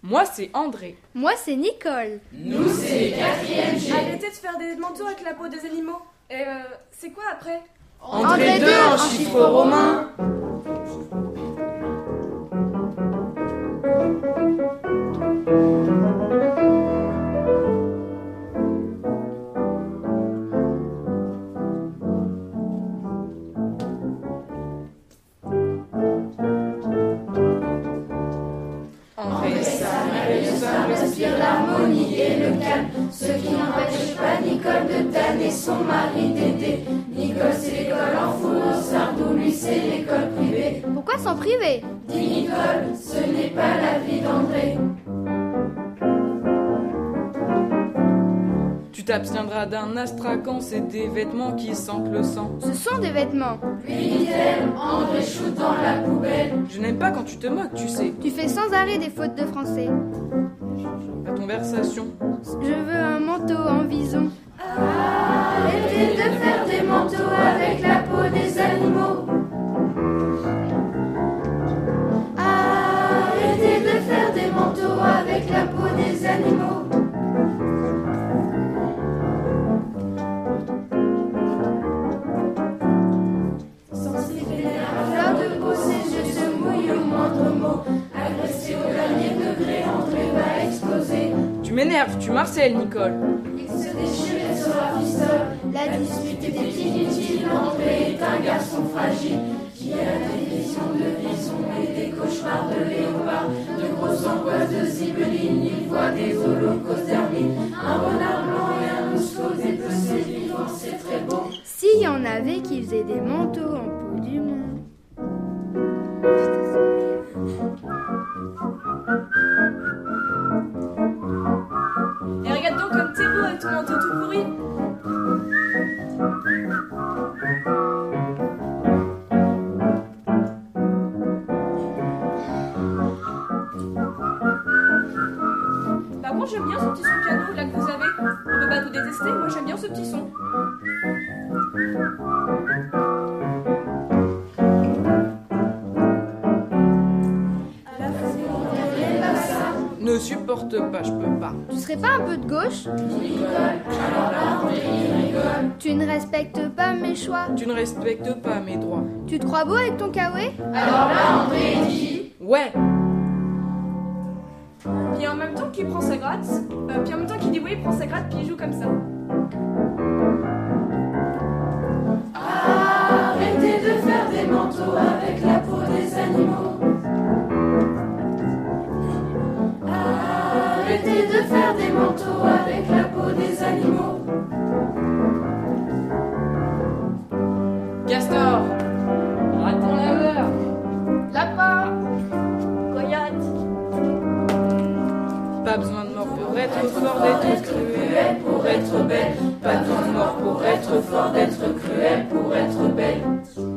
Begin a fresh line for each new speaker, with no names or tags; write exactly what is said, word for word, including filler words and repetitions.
Moi, c'est André.
Moi, c'est Nicole.
Nous, c'est quatrième G.
Arrêtez de faire des manteaux avec la peau des animaux. Et euh, c'est quoi après?
André deux en chiffre romain. Respire l'harmonie et le calme, ce qui n'empêche pas Nicole de tanner son mari Dédé. Nicole c'est l'école en four, Sardou lui c'est l'école privée.
Pourquoi s'en priver?
Dit Nicole, ce n'est pas la vie d'André.
Tu t'abstiendras d'un astracan, c'est des vêtements qui sentent le sang.
Ce sont des vêtements.
Lui dit-elle, André shoot dans la poubelle.
Je n'aime pas quand tu te moques, tu sais.
Tu fais sans arrêt des fautes de français.
La conversation.
Je veux un manteau en vison.
Arrêtez de faire des manteaux avec la peau des animaux. Arrêtez de faire des manteaux avec la peau des animaux. Sensible et à fleur de peau, ses yeux se mouillent au moindre mot. Agressé au dernier degré, André va exploser.
Tu m'énerves, tu marcelles, Nicole.
Il se déchirait sur la pistole. La dispute était inutile. André est un garçon fragile qui a des visions de bison et des cauchemars de léopard, de grosses angoisses de zibeline. Il voit des holocaustes d'hermine, un renard blanc et un lousteau dépecé vivant, c'est très beau.
S'il y en avait qui faisaient des manteaux en peau d'humain.
Et regarde donc comme t'es beau avec ton manteau tout pourri. Par contre, j'aime bien ce petit son piano là que vous avez. On peut pas tout détester, moi j'aime bien ce petit son.
Ne supporte pas, je peux pas.
Tu serais pas un peu de gauche?
Nicole, alors là André il rigole.
Tu ne respectes pas mes choix.
Tu ne respectes pas mes droits.
Tu te crois beau avec ton kawaii?
Alors là André dit.
Ouais.
Puis en même temps qu'il prend sa gratte, euh, puis en même temps qu'il dit oui, il prend sa gratte, puis il joue comme ça.
Arrêtez de faire des manteaux avec la peau des animaux. Arrêtez de faire des manteaux avec la peau des animaux.
Castor.
Raton laveur. Lapin. Coyote.
Pas besoin de mort pour être fort, d'être cruel,
pour être belle. Pas besoin de mort pour être fort, d'être cruel, pour être belle.